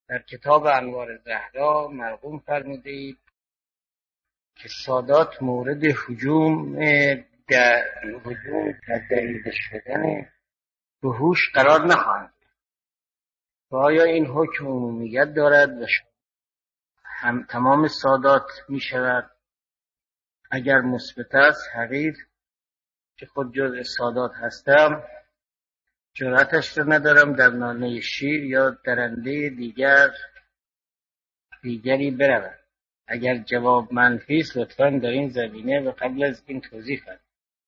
در کتاب انوار زهرا مرقوم فرمودید که سادات مورد هجوم دریده شدن وحوش قرار نخواهند. و آیا این حکم عمومیت دارد و هم تمام سادات می شود؟ اگر مثبت است حقیر که خود جزء سادات هستم جرأتش رو ندارم در نانه شیر یا درنده دیگری بروم. اگر جواب منفی است لطفاً در این زمینه و قبل از این توضیح فرمایید.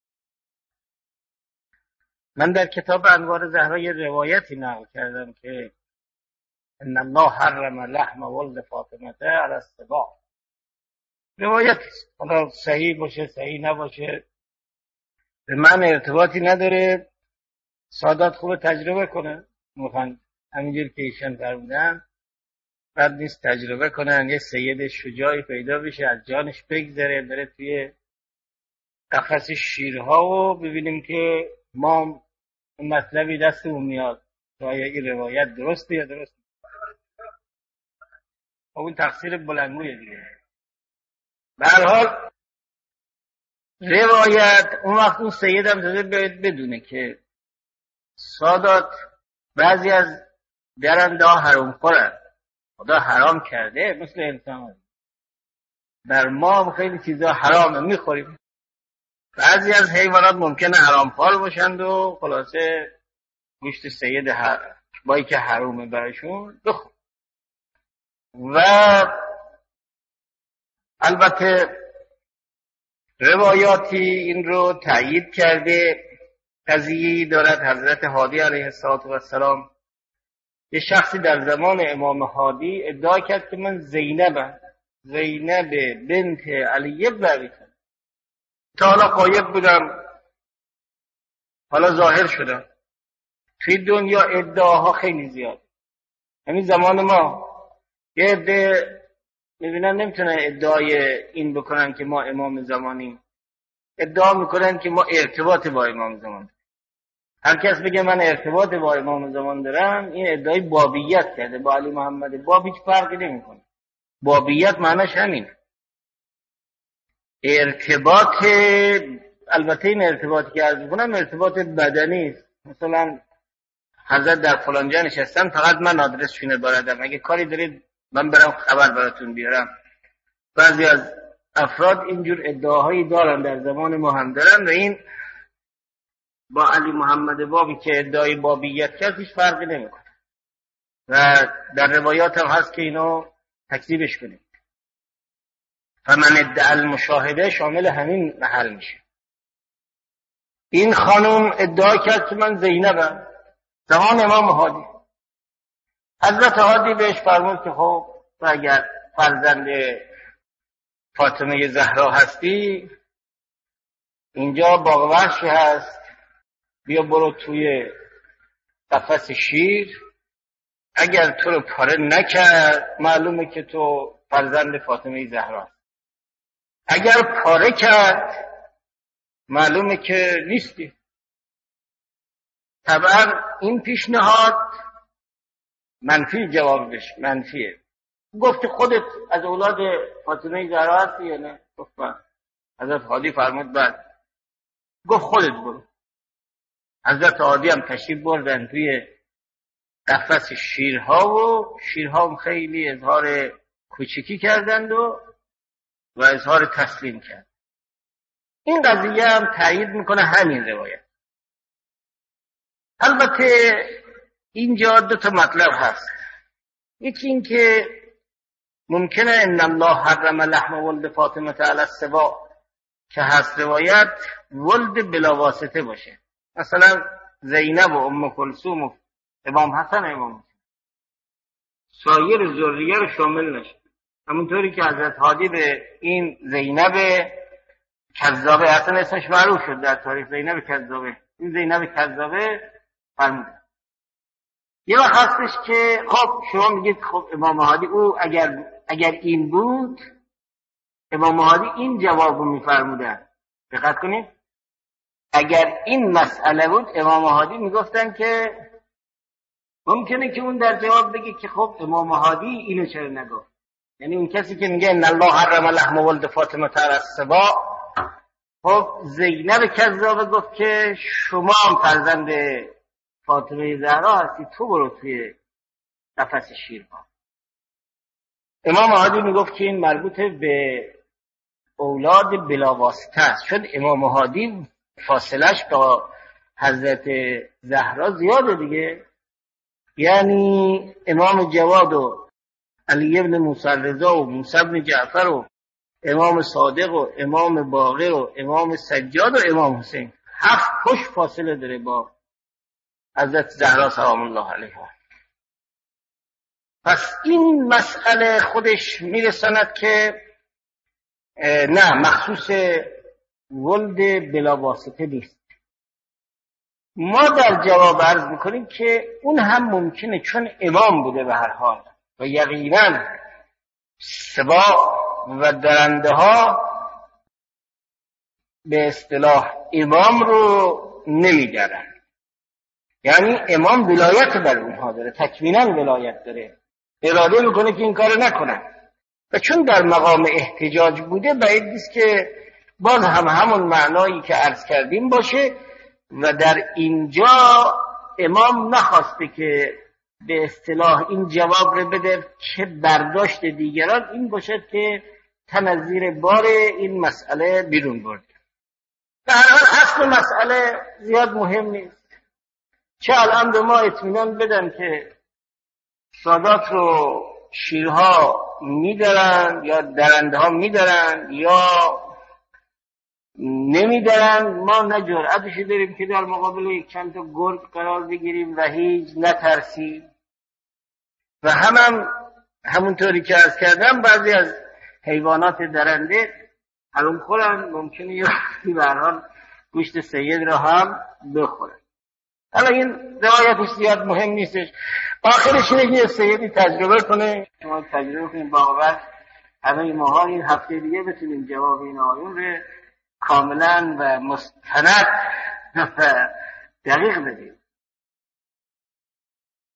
من در کتاب انوار زهرا یه روایتی نقل کردم که ان الله حرم لحم ولد فاطمه علی السباع. روایت است، حالا صحیح باشه صحیح نباشه به من ارتباطی نداره. سادات خوب تجربه کنه، میخوان همینجور که ایشان فرمودن بد نیست تجربه کنن. یه سید شجاعی پیدا بشه از جانش بگذره بره توی قفس شیرها و ببینیم که ما مطلبی دستمون میاد آیا این روایت درسته یا درست نیست. اون تقصیر بلندگویه دیگه. به هر حال روایت اون وقت اون سید هم داده بدونه که سادات بعضی از درنده ها حرام خورن، خدا حرام کرده مثل انسان. در ما هم خیلی چیزا حرامه میخوریم. بعضی از حیوانات ممکنه حرام خوار باشند و خلاصه گوشت سید بایی که حرومه براشون بخور. و البته روایاتی این رو تأیید کرده. قضیه‌ای دارد حضرت هادی علیه السلام. یه شخصی در زمان امام هادی ادعا کرد که من زینب بنت علی بن ابی طالب تا حالا غایب بودم حالا ظاهر شدم. توی دنیا ادعاها خیلی زیاد. همین زمان ما یه عده میبینن نمیتونن ادعای این بکنن که ما امام زمانیم، ادعا میکنن که ما ارتباط با امام زمان داریم. هر کس بگه من ارتباط با امام زمان دارم این ادعای بابیت کرده. با علی محمد باب هیچ فرقی نمیکنه. بابیت معناش همین ارتباط. البته این ارتباطی که عرض میکنم ارتباط بدنی است. مثلا حضرت در فلان جا نشستن فقط من آدرسشون بردم، اگه کاری دارید من برم خبر براتون بیارم. بعضی از افراد اینجور ادعاهایی دارن، در زمان ما هم دارن و این با علی محمد بابی که ادعای بابیت کرد هیچ فرقی نمیکنه و در روایات هم هست که اینو تکذیبش کنید. فمن ادعا المشاهده شامل همین محل میشه. این خانم ادعا کرد که من زینبم زمان امام هادی. حضرت هادی بهش فرمود که خب تو اگر فرزند فاطمه زهرا هستی اینجا باغ وحشی هست، بیا برو توی قفس شیر. اگر تو رو پاره نکرد معلومه که تو فرزند فاطمه زهرا هست، اگر پاره کرد معلومه که نیستی. طبعا این پیشنهاد منفی جوابش منفیه. گفت خودت از اولاد فاطمه زهرا هستی یا نه؟ گفت من. حضرت هادی فرمود بعد گفت خودت برو. حضرت هادی هم تشریف بردن توی قفس شیرها و شیرها هم خیلی اظهار کوچکی کردند و اظهار تسلیم کرد. این قضیه هم تایید میکنه همین روایت. البته اینجا دو تا مطلب هست. یکی این که ممکنه ان الله حرم لحم ولد فاطمه علی السباع که هست روایت ولد بلا واسطه باشه، مثلا زینب و ام کلثوم و امام حسن و امام حسین سایر ذریه رو شامل نشه. همونطوری که حضرت هادی به این زینب کذابه، اصلا اسمش معروف شد در تاریخ زینب کذابه، این زینب کذابه فرموده. یه وقت هستش که خب شما میگید خب امام هادی او اگر این بود امام هادی این جواب رو میفرمودن. دقت کنید اگر این مسئله بود امام هادی میگفتن که ممکنه که اون در جواب بگه که خب امام هادی اینو چرا نگفت؟ یعنی اون کسی که میگه ان الله حرم لحم ولد فاطمه علی السباع، خب زینب کذابه گفت که شما هم فرزند فاطمه زهرا هستی، تو برو توی قفس شیر با. امام هادی میگفت که این مربوط به اولاد بلاواسطه است، چون امام هادی فاصلش با حضرت زهرا زیاده دیگه. یعنی امام جواد و علی ابن موسی رضا و موسی بن جعفر و امام صادق و امام باقر و امام سجاد و امام حسین 7 پشت فاصله داره با حضرت زهرا سلام الله علیها. پس این مسئله خودش میرساند که نه، مخصوص ولد بلاواسطه نیست. ما در جواب عرض میکنیم که اون هم ممکنه، چون امام بوده به هر حال و یقینا سباع و درنده ها به اصطلاح امام رو نمیدارن، یعنی امام ولایت بر اونها داره، تکوینا ولایت داره، اراده میکنه که این کارو نکنن و چون در مقام احتجاج بوده بعید نیست که باز هم همون معنایی که عرض کردیم باشه و در اینجا امام نخواسته که به اصطلاح این جواب رو بده که برداشت دیگران این باشد که تنظیر بار این مسئله بیرون برد. در حال اصل مسئله زیاد مهم نیست، چه الان به ما اطمینان بدن که سادات رو شیرها میدارن یا درنده ها میدارن یا نمیدارن، ما نه جرأتش داریم که در مقابل یک چند تا گرگ قرار بگیریم و هیچ نترسیم. و همونطوری که عرض کردم بعضی از حیوانات درنده حروم خورن، ممکنه یا به هر حال گوشت سید را هم بخورن. حالا این روایتش زیاد مهم نیستش، آخرش اینه که سیدی تجربه کنه، شما تجربه کنید باور همه ماها این هفته دیگه بتونیم جواب این آیون رو کاملا و مستند و دقیق بدیم.